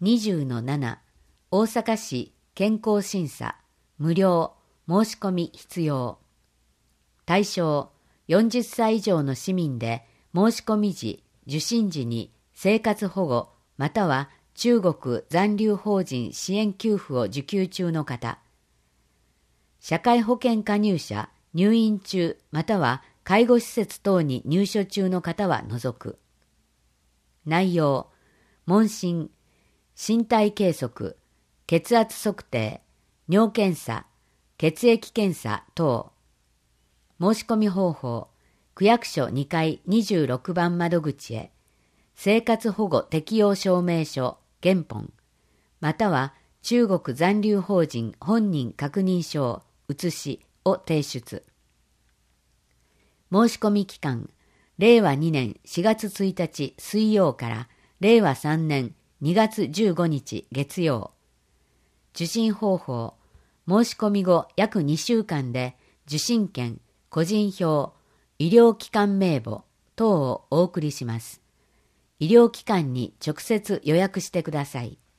20-7 大阪市健康審査無料申し込み必要。対象40歳以上の市民で申し込み時、受診時に生活保護または中国残留邦人支援給付を受給中の方、社会保険加入者、入院中または介護施設等に入所中の方は除く。内容、問診、身体計測、血圧測定、尿検査、血液検査等。申し込み方法、区役所2階26番窓口へ、生活保護適用証明書、原本、または中国残留邦人本人確認書、写しを提出。申し込み期間、令和2年4月1日水曜から令和3年2月15日月曜。受診方法、申し込み後約2週間で受診券、個人票、医療機関名簿等をお送りします。医療機関に直接予約してください。